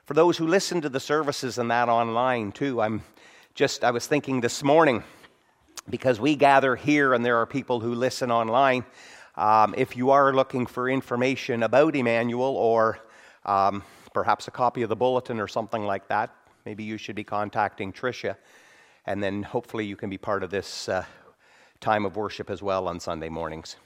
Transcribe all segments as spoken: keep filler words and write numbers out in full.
For those who listen to the services and that online too, I'm just, I was thinking this morning, because we gather here and there are people who listen online. Um, if you are looking for information about Emmanuel or um, perhaps a copy of the bulletin or something like that, maybe you should be contacting Tricia, and then hopefully you can be part of this uh, time of worship as well on Sunday mornings.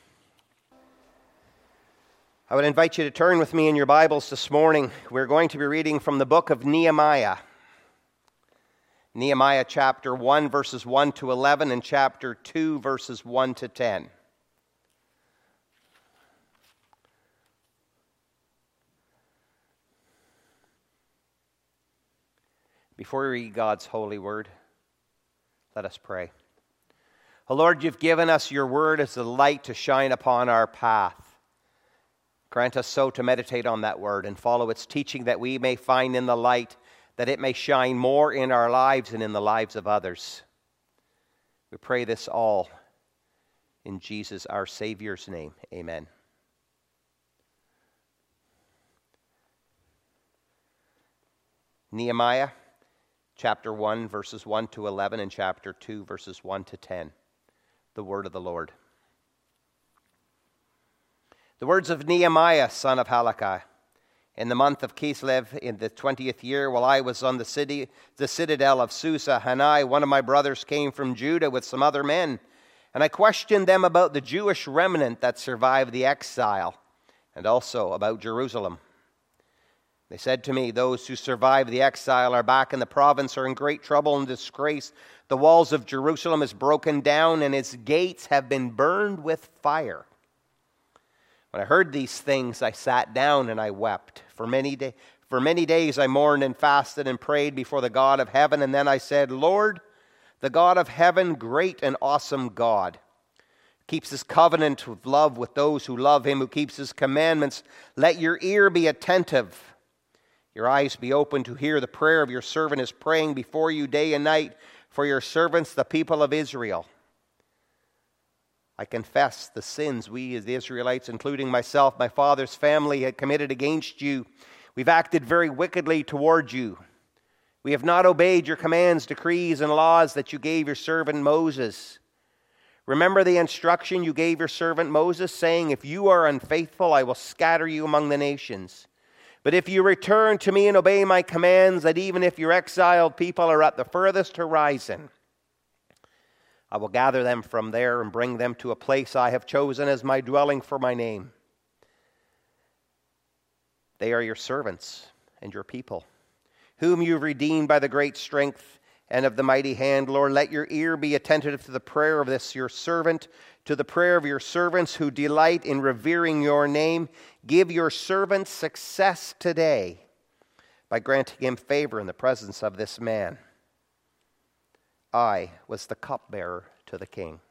I would invite you to turn with me in your Bibles this morning. We're going to be reading from the book of Nehemiah. Nehemiah chapter one, verses one to eleven, and chapter two, verses one to ten. Before we read God's holy word, let us pray. O Lord, you've given us your word as a light to shine upon our path. Grant us so to meditate on that word and follow its teaching, that we may find in the light, that it may shine more in our lives and in the lives of others. We pray this all in Jesus, our Savior's name. Amen. Nehemiah chapter one, verses one to eleven, and chapter two, verses one to ten. The word of the Lord. The words of Nehemiah, son of Halakah. In the month of Kislev, in the twentieth year, while I was on the city, the citadel of Susa, Hanai, one of my brothers, came from Judah with some other men, and I questioned them about the Jewish remnant that survived the exile, and also about Jerusalem. They said to me, "Those who survived the exile are back in the province, are in great trouble and disgrace. The walls of Jerusalem is broken down, and its gates have been burned with fire." When I heard these things, I sat down and I wept. For many, day, for many days I mourned and fasted and prayed before the God of heaven. And then I said, "Lord, the God of heaven, great and awesome God, keeps his covenant of love with those who love him, who keeps his commandments. Let your ear be attentive, your eyes be open to hear the prayer of your servant is praying before you day and night for your servants, the people of Israel. I confess the sins we as the Israelites, including myself, my father's family, had committed against you. We've acted very wickedly toward you. We have not obeyed your commands, decrees, and laws that you gave your servant Moses. Remember the instruction you gave your servant Moses, saying, 'If you are unfaithful, I will scatter you among the nations. But if you return to me and obey my commands, that even if your exiled people are at the furthest horizon, I will gather them from there and bring them to a place I have chosen as my dwelling for my name. They are your servants and your people, whom you have redeemed by the great strength and of the mighty hand. Lord, let your ear be attentive to the prayer of this your servant, to the prayer of your servants who delight in revering your name. Give your servant success today by granting him favor in the presence of this man. I was the cupbearer to the king.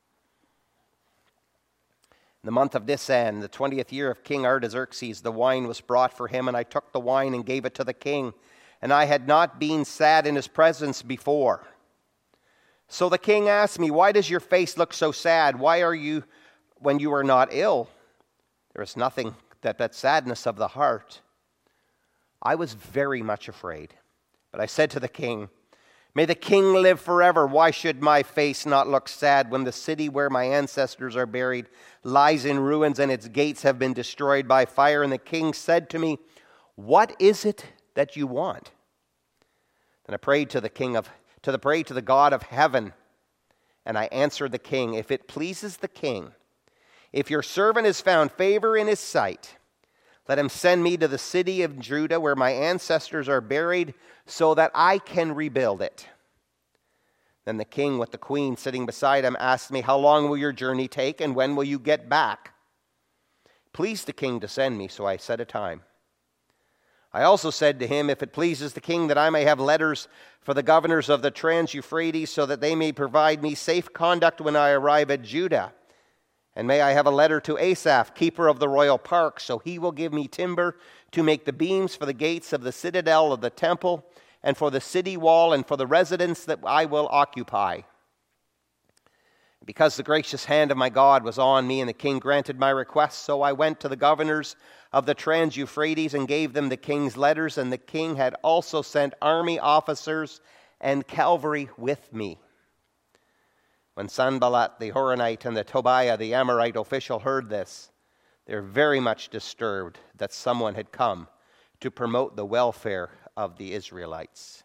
In the month of Nisan, the twentieth year of King Artaxerxes, the wine was brought for him, and I took the wine and gave it to the king. And I had not been sad in his presence before. So the king asked me, "Why does your face look so sad? Why are you, when you are not ill?" There is nothing that but sadness of the heart. I was very much afraid. But I said to the king, "May the king live forever. Why should my face not look sad when the city where my ancestors are buried lies in ruins and its gates have been destroyed by fire?" And the king said to me, "What is it that you want?" Then I prayed to the king of to the pray to the God of heaven, and I answered the king, "If it pleases the king, if your servant has found favor in his sight, let him send me to the city of Judah where my ancestors are buried, so that I can rebuild it." Then the king, with the queen sitting beside him, asked me, "How long will your journey take, and when will you get back?" It pleased the king to send me, so I set a time. I also said to him, "If it pleases the king, that I may have letters for the governors of the Trans-Euphrates, so that they may provide me safe conduct when I arrive at Judah. And may I have a letter to Asaph, keeper of the royal park, so he will give me timber to make the beams for the gates of the citadel of the temple, and for the city wall, and for the residence that I will occupy." Because the gracious hand of my God was on me, and the king granted my request, so I went to the governors of the Trans-Euphrates and gave them the king's letters, and the king had also sent army officers and cavalry with me. When Sanballat the Horonite and the Tobiah the Amorite official heard this, they were very much disturbed that someone had come to promote the welfare of the Israelites.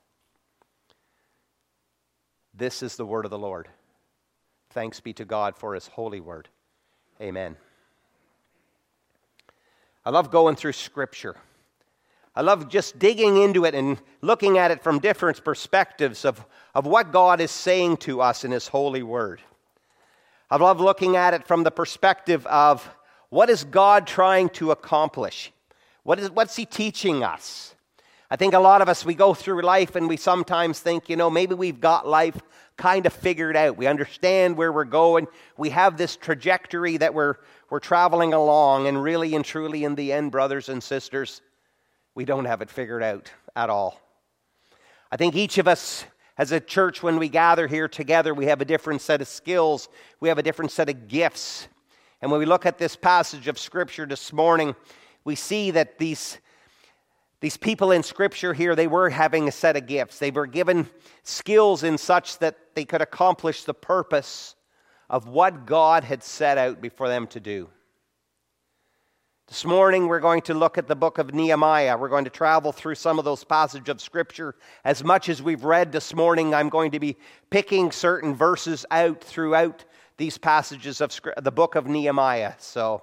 This is the word of the Lord. Thanks be to God for his holy word. Amen. I love going through Scripture. I love just digging into it and looking at it from different perspectives of, of what God is saying to us in his holy word. I love looking at it from the perspective of what is God trying to accomplish? What is, what's he teaching us? I think a lot of us, we go through life and we sometimes think, you know, maybe we've got life kind of figured out. We understand where we're going. We have this trajectory that we're, we're traveling along, and really and truly in the end, brothers and sisters, we don't have it figured out at all. I think each of us as a church, when we gather here together, we have a different set of skills. We have a different set of gifts. And when we look at this passage of Scripture this morning, we see that these These people in Scripture here, they were having a set of gifts. They were given skills in such that they could accomplish the purpose of what God had set out before them to do. This morning, we're going to look at the book of Nehemiah. We're going to travel through some of those passages of Scripture. As much as we've read this morning, I'm going to be picking certain verses out throughout these passages of the book of Nehemiah. So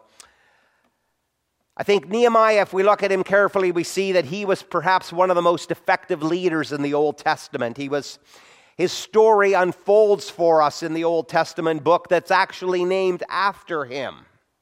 I think Nehemiah, if we look at him carefully, we see that he was perhaps one of the most effective leaders in the Old Testament. He was, his story unfolds for us in the Old Testament book that's actually named after him.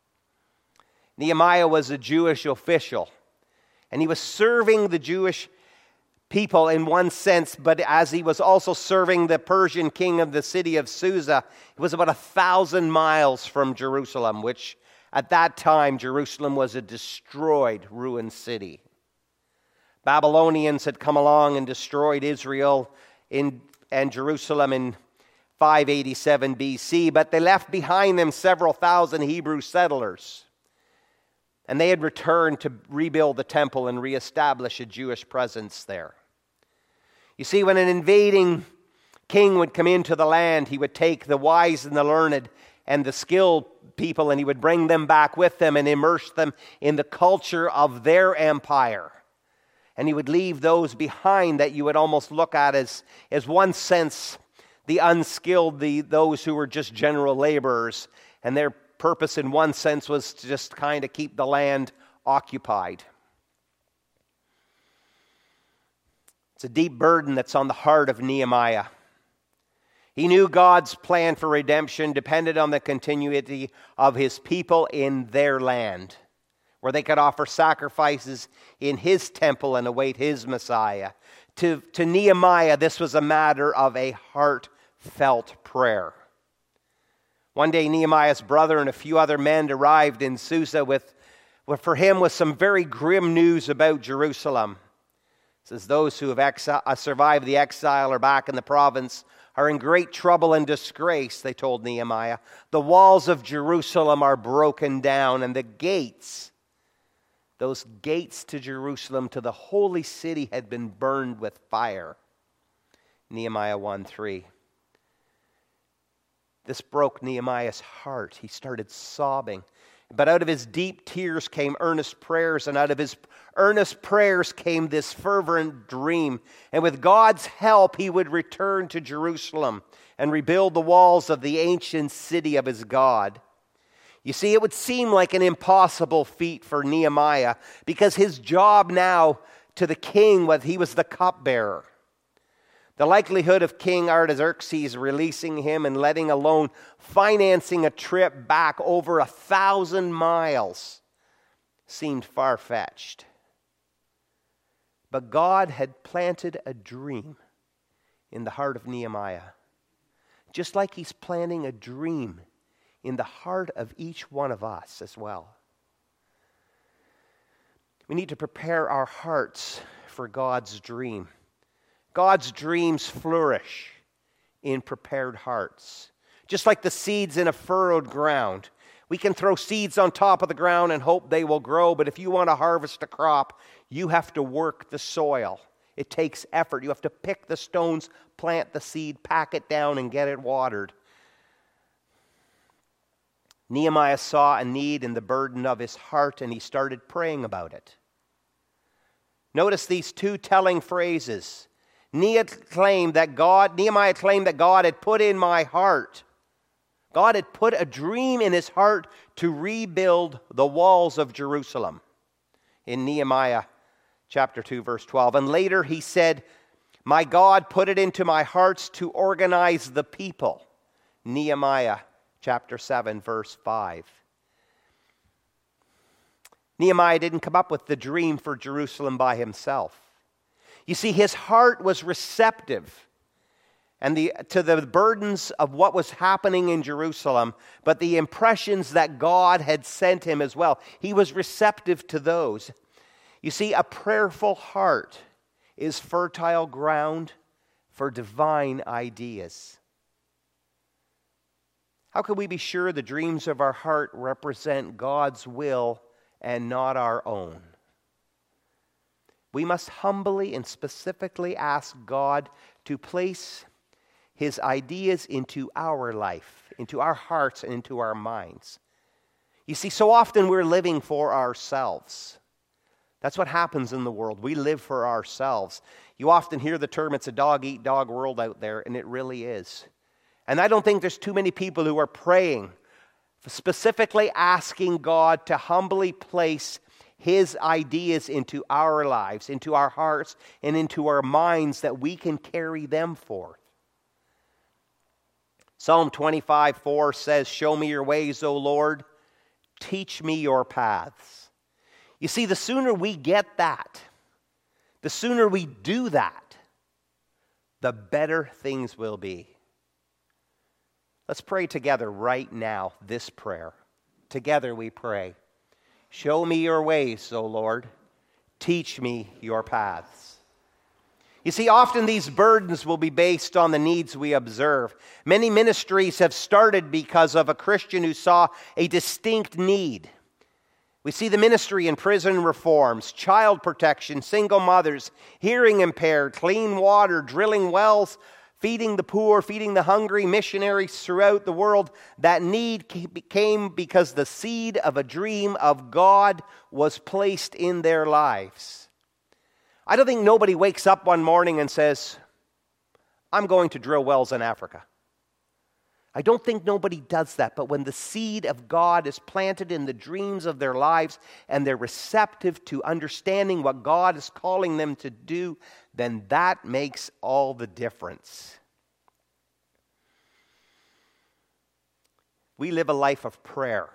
Nehemiah was a Jewish official, and he was serving the Jewish people in one sense, but as he was also serving the Persian king of the city of Susa, it was about a thousand miles from Jerusalem, which at that time, Jerusalem was a destroyed, ruined city. Babylonians had come along and destroyed Israel in, and Jerusalem in five eighty-seven B C, but they left behind them several thousand Hebrew settlers. And they had returned to rebuild the temple and reestablish a Jewish presence there. You see, when an invading king would come into the land, he would take the wise and the learned and the skilled people, and he would bring them back with them and immerse them in the culture of their empire. And he would leave those behind that you would almost look at as, as one sense, the unskilled, the those who were just general laborers. And their purpose in one sense was to just kind of keep the land occupied. It's a deep burden that's on the heart of Nehemiah. He knew God's plan for redemption depended on the continuity of his people in their land, where they could offer sacrifices in his temple and await his Messiah. To, to Nehemiah, this was a matter of a heartfelt prayer. One day, Nehemiah's brother and a few other men arrived in Susa with, with for him, with some very grim news about Jerusalem. It says, those who have exi- survived the exile are back in the province are in great trouble and disgrace, they told Nehemiah. The walls of Jerusalem are broken down, and the gates, those gates to Jerusalem, to the holy city, had been burned with fire. Nehemiah one three. This broke Nehemiah's heart. He started sobbing. But out of his deep tears came earnest prayers, and out of his earnest prayers came this fervent dream. And with God's help, he would return to Jerusalem and rebuild the walls of the ancient city of his God. You see, it would seem like an impossible feat for Nehemiah, because his job now to the king was he was the cupbearer. The likelihood of King Artaxerxes releasing him and letting alone financing a trip back over a thousand miles seemed far-fetched. But God had planted a dream in the heart of Nehemiah, just like he's planting a dream in the heart of each one of us as well. We need to prepare our hearts for God's dream. God's dreams flourish in prepared hearts. Just like the seeds in a furrowed ground. We can throw seeds on top of the ground and hope they will grow, but if you want to harvest a crop, you have to work the soil. It takes effort. You have to pick the stones, plant the seed, pack it down, and get it watered. Nehemiah saw a need in the burden of his heart, and he started praying about it. Notice these two telling phrases. Nehemiah claimed that God, Nehemiah claimed that God had put in my heart. God had put a dream in his heart to rebuild the walls of Jerusalem. In Nehemiah chapter two, verse twelve. And later he said, my God put it into my heart to organize the people. Nehemiah chapter seven, verse five. Nehemiah didn't come up with the dream for Jerusalem by himself. You see, his heart was receptive and the, to the burdens of what was happening in Jerusalem, but the impressions that God had sent him as well. He was receptive to those. You see, a prayerful heart is fertile ground for divine ideas. How can we be sure the dreams of our heart represent God's will and not our own? We must humbly and specifically ask God to place His ideas into our life, into our hearts, and into our minds. You see, so often we're living for ourselves. That's what happens in the world. We live for ourselves. You often hear the term, it's a dog-eat-dog world out there, and it really is. And I don't think there's too many people who are praying, specifically asking God to humbly place His ideas into our lives, into our hearts, and into our minds that we can carry them forth. Psalm twenty-five four says, show me your ways, O Lord, teach me your paths. You see, the sooner we get that, the sooner we do that, the better things will be. Let's pray together right now this prayer. Together we pray. Show me your ways, O Lord. Teach me your paths. You see, often these burdens will be based on the needs we observe. Many ministries have started because of a Christian who saw a distinct need. We see the ministry in prison reforms, child protection, single mothers, hearing impaired, clean water, drilling wells, feeding the poor, feeding the hungry, missionaries throughout the world. That need came because the seed of a dream of God was placed in their lives. I don't think nobody wakes up one morning and says, I'm going to drill wells in Africa. I don't think nobody does that, but when the seed of God is planted in the dreams of their lives and they're receptive to understanding what God is calling them to do, then that makes all the difference. We live a life of prayer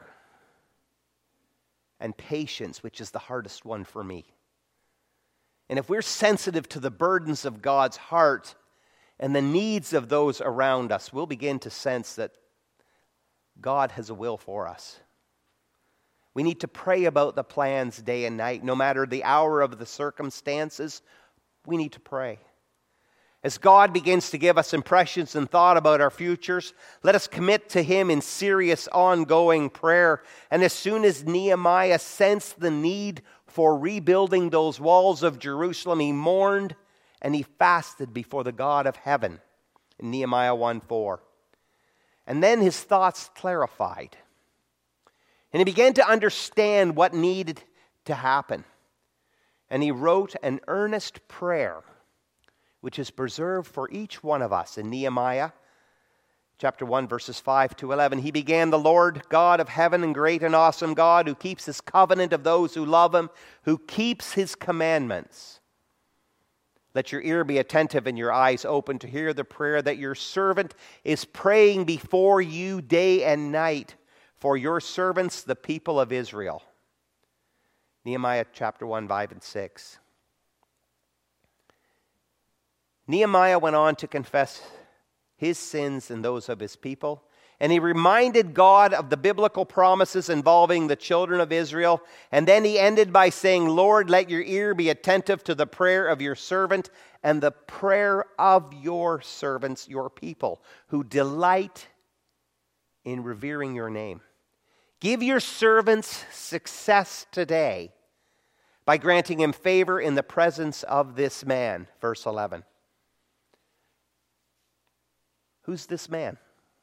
and patience, which is the hardest one for me. And if we're sensitive to the burdens of God's heart and the needs of those around us, we'll begin to sense that God has a will for us. We need to pray about the plans day and night. No matter the hour of the circumstances, we need to pray. As God begins to give us impressions and thought about our futures, let us commit to Him in serious, ongoing prayer. And as soon as Nehemiah sensed the need for rebuilding those walls of Jerusalem, he mourned and he fasted before the God of heaven in Nehemiah one four. And then his thoughts clarified. And he began to understand what needed to happen. And he wrote an earnest prayer, which is preserved for each one of us in Nehemiah chapter one, verses five to eleven. He began, the Lord God of heaven and great and awesome God, who keeps His covenant of those who love Him, who keeps His commandments. Let your ear be attentive and your eyes open to hear the prayer that your servant is praying before you day and night for your servants, the people of Israel. Nehemiah chapter one, five and six. Nehemiah went on to confess his sins and those of his people, and he reminded God of the biblical promises involving the children of Israel. And then he ended by saying, Lord, let your ear be attentive to the prayer of your servant and the prayer of your servants, your people, who delight in revering your name. Give your servants success today by granting him favor in the presence of this man. Verse eleven. Who's this man?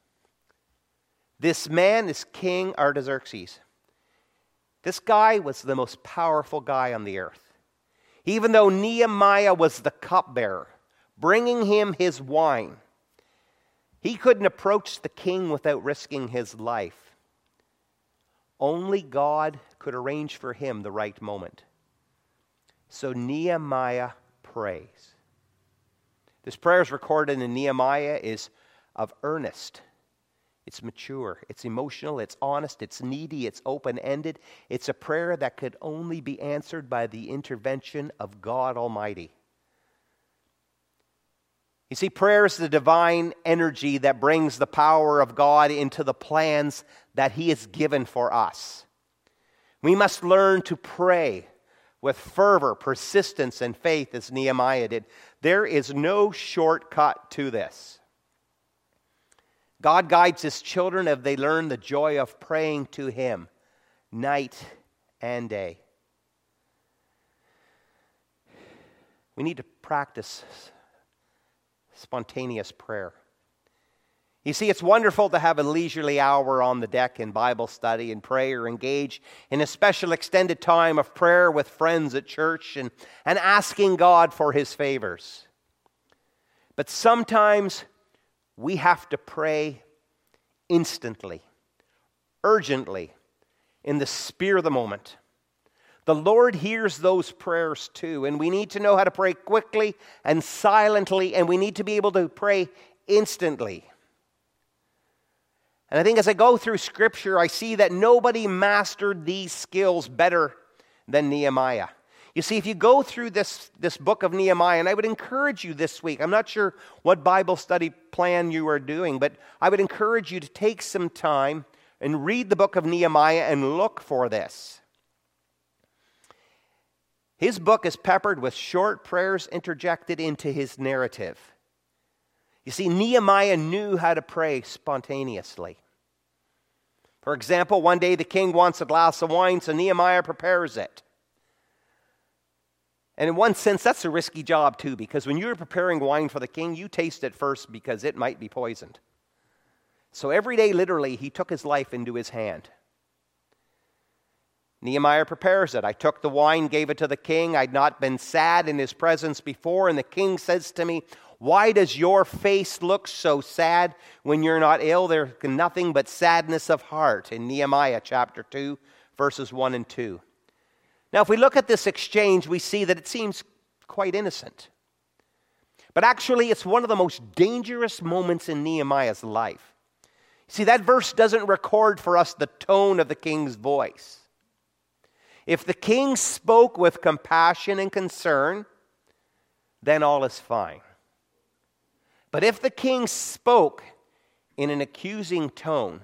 This man is King Artaxerxes. This guy was the most powerful guy on the earth. Even though Nehemiah was the cupbearer, bringing him his wine, he couldn't approach the king without risking his life. Only God could arrange for him the right moment. So Nehemiah prays. This prayer is recorded in Nehemiah is of earnest. It's mature, it's emotional, it's honest, it's needy, it's open-ended. It's a prayer that could only be answered by the intervention of God Almighty. You see, prayer is the divine energy that brings the power of God into the plans that He has given for us. We must learn to pray with fervor, persistence, and faith as Nehemiah did. There is no shortcut to this. God guides His children as they learn the joy of praying to Him night and day. We need to practice spontaneous prayer. You see, it's wonderful to have a leisurely hour on the deck in Bible study and pray or engage in a special extended time of prayer with friends at church and, and asking God for His favors. But sometimes we have to pray instantly, urgently, in the spear of the moment. The Lord hears those prayers too, and we need to know how to pray quickly and silently, and we need to be able to pray instantly. And I think as I go through Scripture, I see that nobody mastered these skills better than Nehemiah. You see, if you go through this, this book of Nehemiah, and I would encourage you this week, I'm not sure what Bible study plan you are doing, but I would encourage you to take some time and read the book of Nehemiah and look for this. His book is peppered with short prayers interjected into his narrative. You see, Nehemiah knew how to pray spontaneously. For example, one day the king wants a glass of wine, so Nehemiah prepares it. And in one sense, that's a risky job too, because when you're preparing wine for the king, you taste it first because it might be poisoned. So every day, literally, he took his life into his hand. Nehemiah prepares it. I took the wine, gave it to the king. I'd not been sad in his presence before, and the king says to me, "Why does your face look so sad when you're not ill?" There's nothing but sadness of heart in Nehemiah chapter two, verses one and two. Now, if we look at this exchange, we see that it seems quite innocent. But actually, it's one of the most dangerous moments in Nehemiah's life. See, that verse doesn't record for us the tone of the king's voice. If the king spoke with compassion and concern, then all is fine. But if the king spoke in an accusing tone,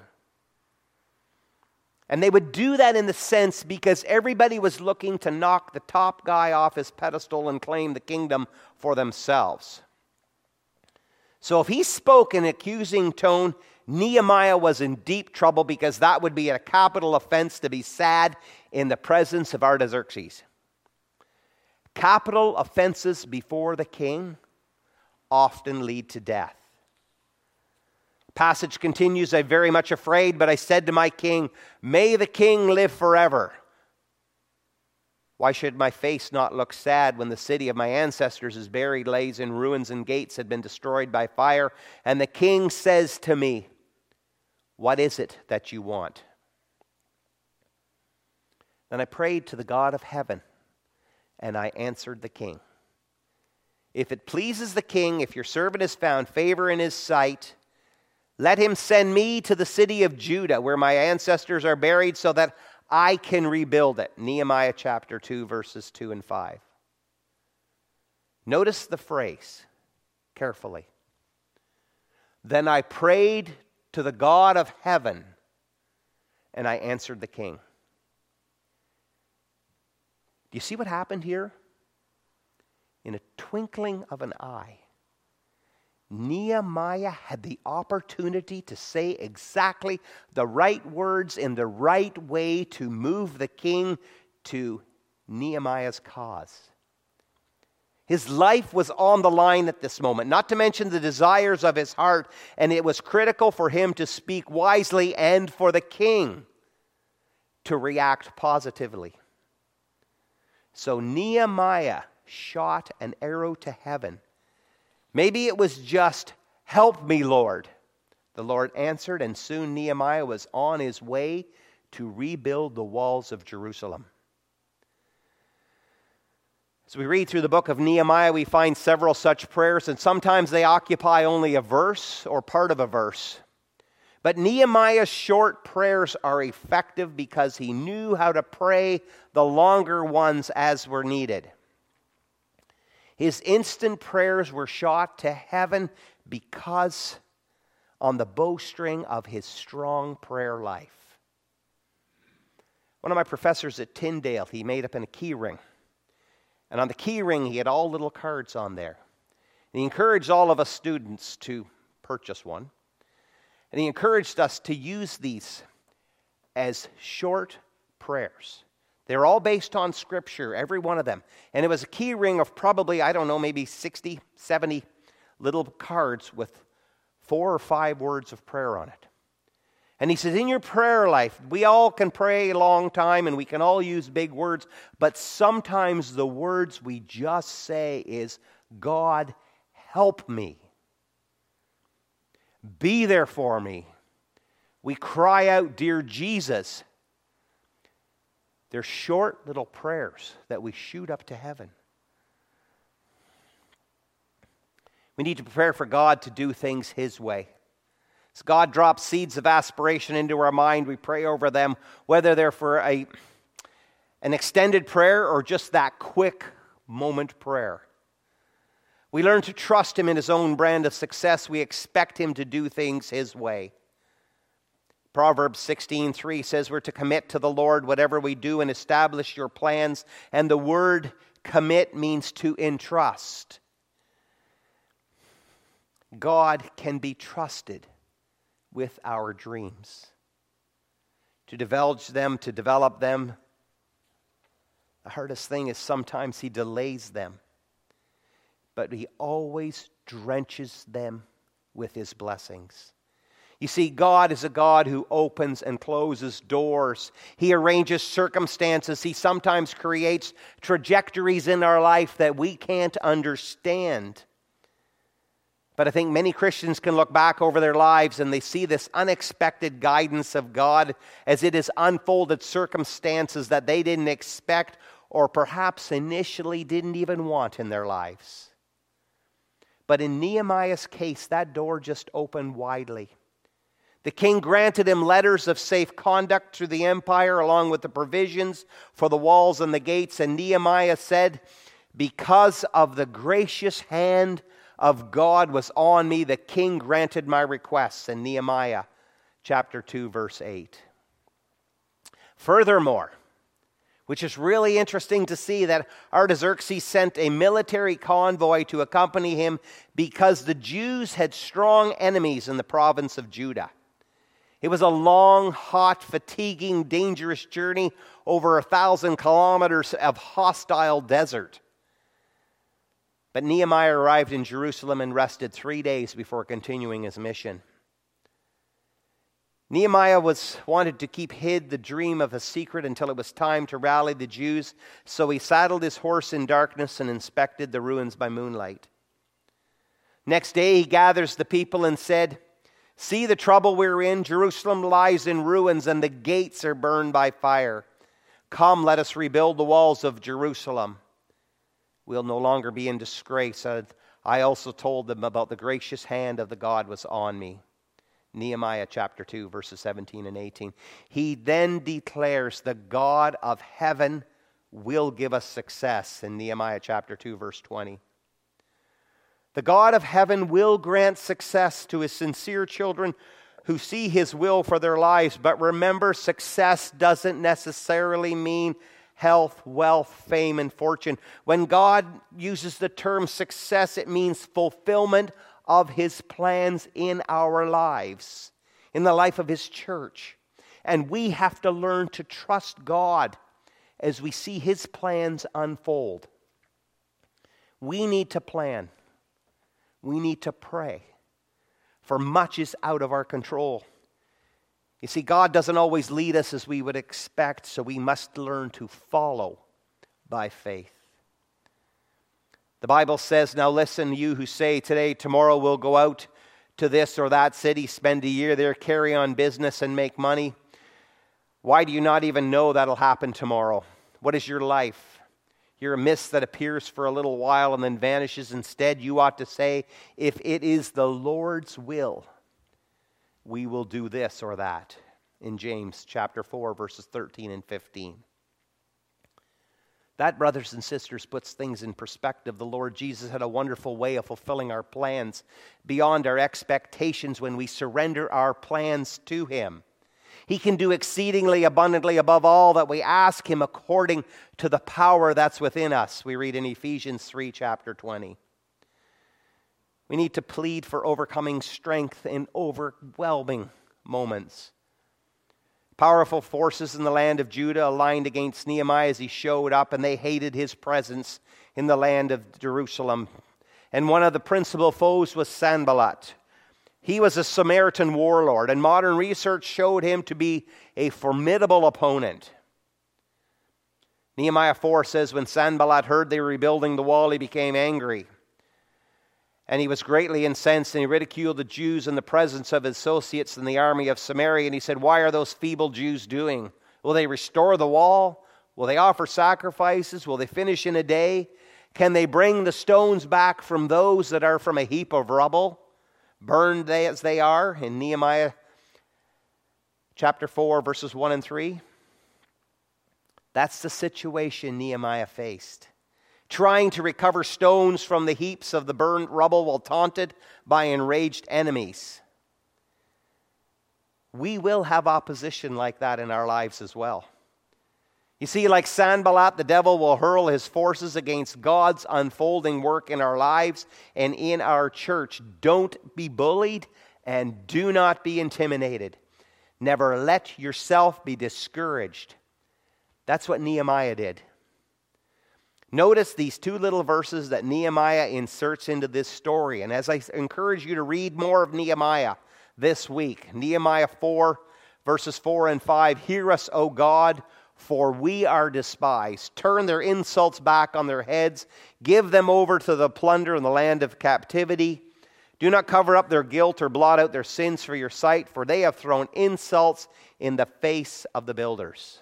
and they would do that in the sense because everybody was looking to knock the top guy off his pedestal and claim the kingdom for themselves. So if he spoke in an accusing tone, Nehemiah was in deep trouble because that would be a capital offense to be sad in the presence of Artaxerxes. Capital offenses before the king often lead to death. Passage continues, "I'm very much afraid, but I said to my king, 'May the king live forever.' Why should my face not look sad when the city of my ancestors is buried, lays in ruins, and gates had been destroyed by fire? And the king says to me, 'What is it that you want?' Then I prayed to the God of heaven, and I answered the king. 'If it pleases the king, if your servant has found favor in his sight, let him send me to the city of Judah, where my ancestors are buried, so that I can rebuild it.'" Nehemiah chapter two, verses two and five. Notice the phrase carefully. "Then I prayed to the God of heaven, and I answered the king." Do you see what happened here? In a twinkling of an eye, Nehemiah had the opportunity to say exactly the right words in the right way to move the king to Nehemiah's cause. His life was on the line at this moment, not to mention the desires of his heart, and it was critical for him to speak wisely and for the king to react positively. So Nehemiah shot an arrow to heaven. Maybe it was just, "Help me, Lord." The Lord answered, and soon Nehemiah was on his way to rebuild the walls of Jerusalem. As we read through the book of Nehemiah, we find several such prayers, and sometimes they occupy only a verse or part of a verse. But Nehemiah's short prayers are effective because he knew how to pray the longer ones as were needed. His instant prayers were shot to heaven because on the bowstring of his strong prayer life. One of my professors at Tyndale, he made up in a key ring. And on the key ring, he had all little cards on there. And he encouraged all of us students to purchase one. And he encouraged us to use these as short prayers. They're all based on Scripture, every one of them. And it was a key ring of probably, I don't know, maybe sixty, seventy little cards with four or five words of prayer on it. And he says, in your prayer life, we all can pray a long time and we can all use big words, but sometimes the words we just say is, "God, help me. Be there for me." We cry out, "Dear Jesus." They're short little prayers that we shoot up to heaven. We need to prepare for God to do things His way. As God drops seeds of aspiration into our mind, we pray over them, whether they're for a, an extended prayer or just that quick moment prayer. We learn to trust Him in His own brand of success. We expect Him to do things His way. Proverbs sixteen three says we're to commit to the Lord whatever we do and establish your plans. And the word commit means to entrust. God can be trusted with our dreams. To divulge them, to develop them. The hardest thing is sometimes He delays them. But He always drenches them with His blessings. You see, God is a God who opens and closes doors. He arranges circumstances. He sometimes creates trajectories in our life that we can't understand. But I think many Christians can look back over their lives and they see this unexpected guidance of God as it has unfolded circumstances that they didn't expect or perhaps initially didn't even want in their lives. But in Nehemiah's case, that door just opened widely. The king granted him letters of safe conduct through the empire along with the provisions for the walls and the gates. And Nehemiah said, "Because of the gracious hand of God was on me, the king granted my requests." In Nehemiah chapter two, verse eight. Furthermore, which is really interesting to see, that Artaxerxes sent a military convoy to accompany him because the Jews had strong enemies in the province of Judah. It was a long, hot, fatiguing, dangerous journey over a thousand kilometers of hostile desert. But Nehemiah arrived in Jerusalem and rested three days before continuing his mission. Nehemiah was wanted to keep hid the dream of a secret until it was time to rally the Jews, so he saddled his horse in darkness and inspected the ruins by moonlight. Next day he gathers the people and said, "See the trouble we're in. Jerusalem lies in ruins and the gates are burned by fire. Come, let us rebuild the walls of Jerusalem. We'll no longer be in disgrace." I also told them about the gracious hand of the God was on me. Nehemiah chapter two, verses seventeen and eighteen. He then declares the God of heaven will give us success in Nehemiah chapter two, verse twenty. The God of heaven will grant success to His sincere children who see His will for their lives. But remember, success doesn't necessarily mean health, wealth, fame, and fortune. When God uses the term success, it means fulfillment of His plans in our lives, in the life of His church. And we have to learn to trust God as we see His plans unfold. We need to plan. We need to pray, for much is out of our control. You see, God doesn't always lead us as we would expect, so we must learn to follow by faith. The Bible says, now listen, you who say today, tomorrow we'll go out to this or that city, spend a year there, carry on business and make money. Why do you not even know that'll happen tomorrow? What is your life? You're a mist that appears for a little while and then vanishes. Instead, you ought to say, if it is the Lord's will, we will do this or that. In James chapter four, verses thirteen and fifteen. That, brothers and sisters, puts things in perspective. The Lord Jesus had a wonderful way of fulfilling our plans beyond our expectations when we surrender our plans to Him. He can do exceedingly abundantly above all that we ask Him according to the power that's within us. We read in Ephesians three, chapter twenty. We need to plead for overcoming strength in overwhelming moments. Powerful forces in the land of Judah aligned against Nehemiah as he showed up, and they hated his presence in the land of Jerusalem. And one of the principal foes was Sanballat. He was a Samaritan warlord, and modern research showed him to be a formidable opponent. Nehemiah four says, when Sanballat heard they were rebuilding the wall, he became angry. And he was greatly incensed, and he ridiculed the Jews in the presence of his associates in the army of Samaria. And he said, why are those feeble Jews doing? Will they restore the wall? Will they offer sacrifices? Will they finish in a day? Can they bring the stones back from those that are from a heap of rubble, burned they as they are? In Nehemiah chapter four, verses one and three. That's the situation Nehemiah faced. Trying to recover stones from the heaps of the burned rubble while taunted by enraged enemies. We will have opposition like that in our lives as well. You see, like Sanballat, the devil will hurl his forces against God's unfolding work in our lives and in our church. Don't be bullied and do not be intimidated. Never let yourself be discouraged. That's what Nehemiah did. Notice these two little verses that Nehemiah inserts into this story. And as I encourage you to read more of Nehemiah this week, Nehemiah four, verses four and five, hear us, O God, for we are despised. Turn their insults back on their heads. Give them over to the plunder in the land of captivity. Do not cover up their guilt or blot out their sins for your sight, for they have thrown insults in the face of the builders.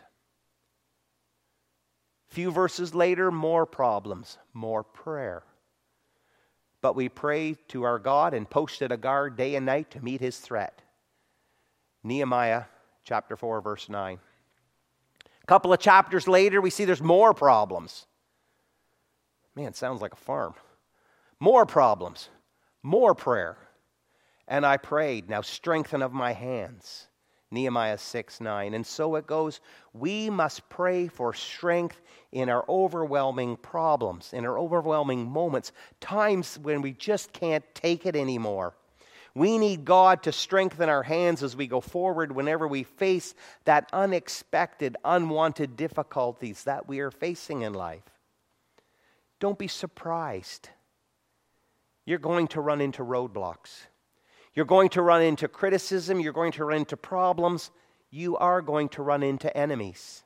Few verses later, more problems, more prayer. But we pray to our God and posted a guard day and night to meet His threat. Nehemiah chapter four, verse nine. A couple of chapters later, we see there's more problems. Man, it sounds like a farm. More problems, more prayer. And I prayed, now strengthen of my hands. Nehemiah six nine. And so it goes. We must pray for strength in our overwhelming problems, in our overwhelming moments, times when we just can't take it anymore. We need God to strengthen our hands as we go forward whenever we face that unexpected, unwanted difficulties that we are facing in life. Don't be surprised. You're going to run into roadblocks. You're going to run into criticism. You're going to run into problems. You are going to run into enemies.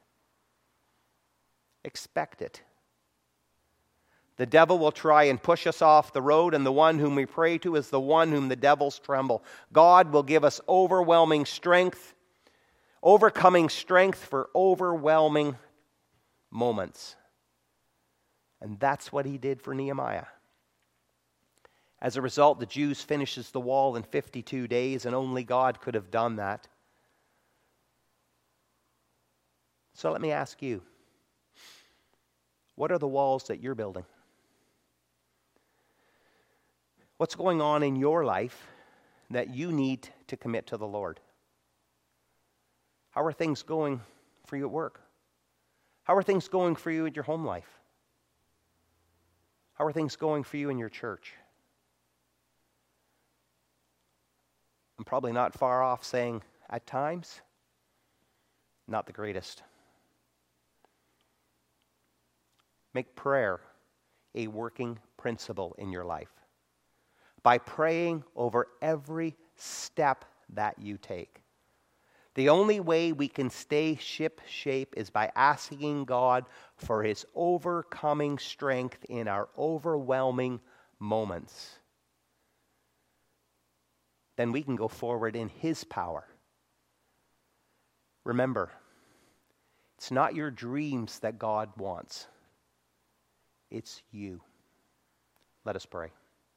Expect it. The devil will try and push us off the road, and the one whom we pray to is the one whom the devils tremble. God will give us overwhelming strength, overcoming strength for overwhelming moments. And that's what He did for Nehemiah. As a result, the Jews finishes the wall in fifty-two days, and only God could have done that. So let me ask you, what are the walls that you're building? What's going on in your life that you need to commit to the Lord? How are things going for you at work? How are things going for you in your home life? How are things going for you in your church? I'm probably not far off saying, at times, not the greatest. Make prayer a working principle in your life by praying over every step that you take. The only way we can stay ship-shape is by asking God for His overcoming strength in our overwhelming moments. Then we can go forward in His power. Remember, it's not your dreams that God wants. It's you. Let us pray.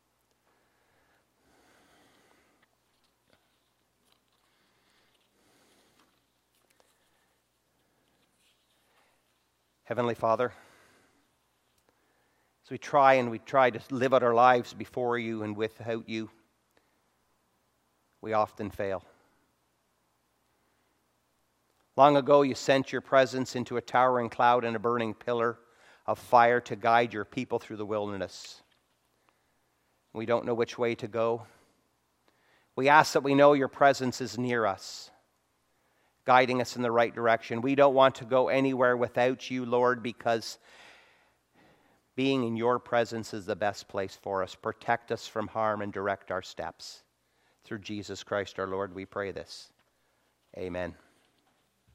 Heavenly Father, as we try and we try to live out our lives before you and without you, we often fail. Long ago, you sent your presence into a towering cloud and a burning pillar of fire to guide your people through the wilderness. We don't know which way to go. We ask that we know your presence is near us, guiding us in the right direction. We don't want to go anywhere without you, Lord, because being in your presence is the best place for us. Protect us from harm and direct our steps. Through Jesus Christ our Lord, we pray this. Amen.